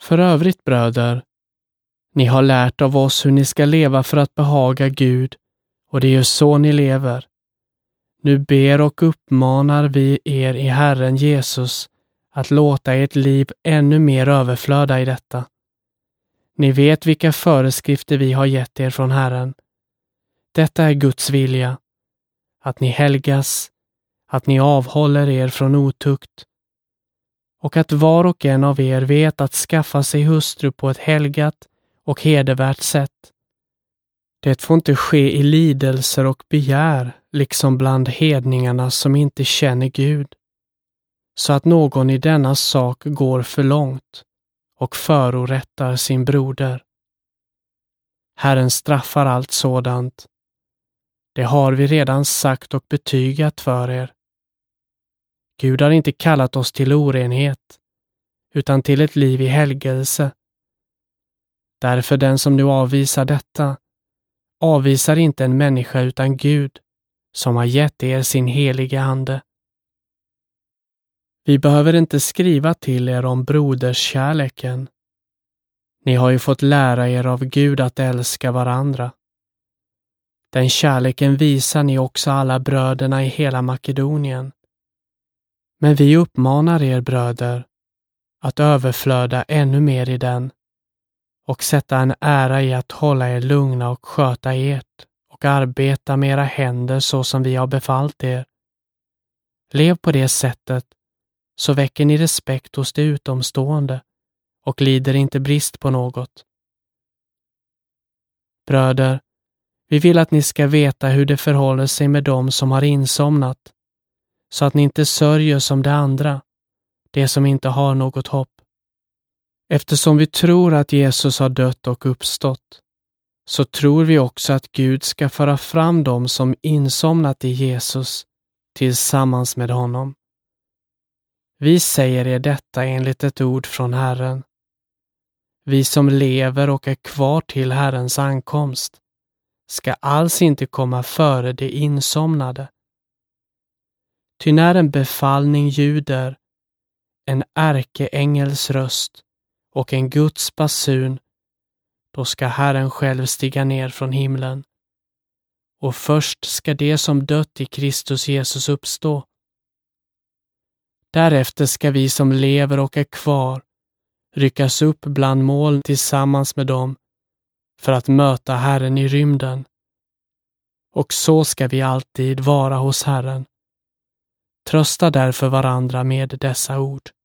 För övrigt, bröder, ni har lärt av oss hur ni ska leva för att behaga Gud, och det är ju så ni lever. Nu ber och uppmanar vi er i Herren Jesus att låta ert liv ännu mer överflöda i detta. Ni vet vilka föreskrifter vi har gett er från Herren. Detta är Guds vilja, att ni helgas, att ni avhåller er från otukt, och att var och en av er vet att skaffa sig hustru på ett helgat och hedervärt sätt. Det får inte ske i lidelser och begär, liksom bland hedningarna som inte känner Gud, så att någon i denna sak går för långt och förorättar sin broder. Herren straffar allt sådant. Det har vi redan sagt och betygat för er. Gud har inte kallat oss till orenhet, utan till ett liv i helgelse. Därför den som nu avvisar detta, avvisar inte en människa utan Gud, som har gett er sin heliga ande. Vi behöver inte skriva till er om broderskärleken. Ni har ju fått lära er av Gud att älska varandra. Den kärleken visar ni också alla bröderna i hela Makedonien. Men vi uppmanar er, bröder, att överflöda ännu mer i den och sätta en ära i att hålla er lugna och sköta ert och arbeta med era händer så som vi har befallt er. Lev på det sättet, så väcker ni respekt hos de utomstående och lider inte brist på något. Bröder, vi vill att ni ska veta hur det förhåller sig med dem som har insomnat, så att ni inte sörjer som de andra, de som inte har något hopp. Eftersom vi tror att Jesus har dött och uppstått, så tror vi också att Gud ska föra fram dem som insomnat i Jesus tillsammans med honom. Vi säger er detta enligt ett ord från Herren. Vi som lever och är kvar till Herrens ankomst ska alls inte komma före de insomnade. Ty när en befallning ljuder, en ärkeängels röst och en Guds basun, då ska Herren själv stiga ner från himlen. Och först ska det som dött i Kristus Jesus uppstå. Därefter ska vi som lever och är kvar ryckas upp bland moln tillsammans med dem för att möta Herren i rymden. Och så ska vi alltid vara hos Herren. Trösta därför varandra med dessa ord.